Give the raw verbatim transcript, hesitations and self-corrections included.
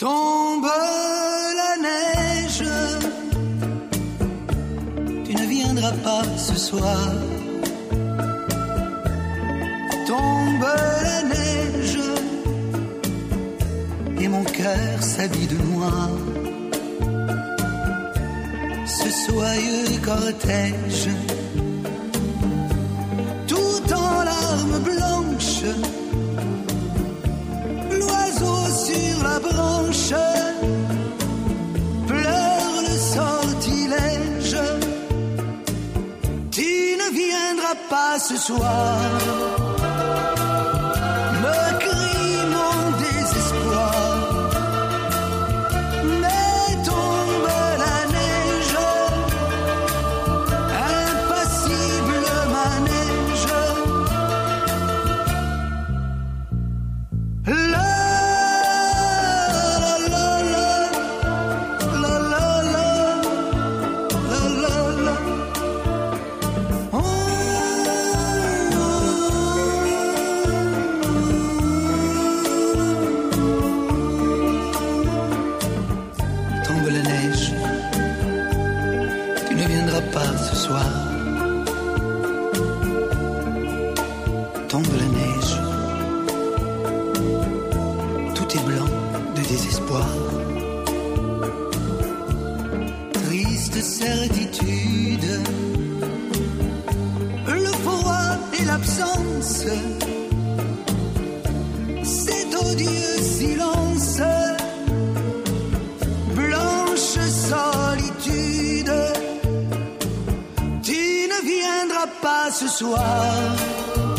Tombe la neige, tu ne viendras pas ce soir. Tombe la neige, et mon cœur s'habille de noir. Ce soyeux cortège, tout en larmes blanches, l'oiseau sur la branche pleure le sortilège. Tu ne viendras pas ce soir, me crie mon désespoir. Mais tombe la neige, impassible manège. La pas ce soir. Tombe la neige, tout est blanc de désespoir. Triste certitude, le froid et l'absence, cet odieux silence, blanche solitude. Pas ce soir.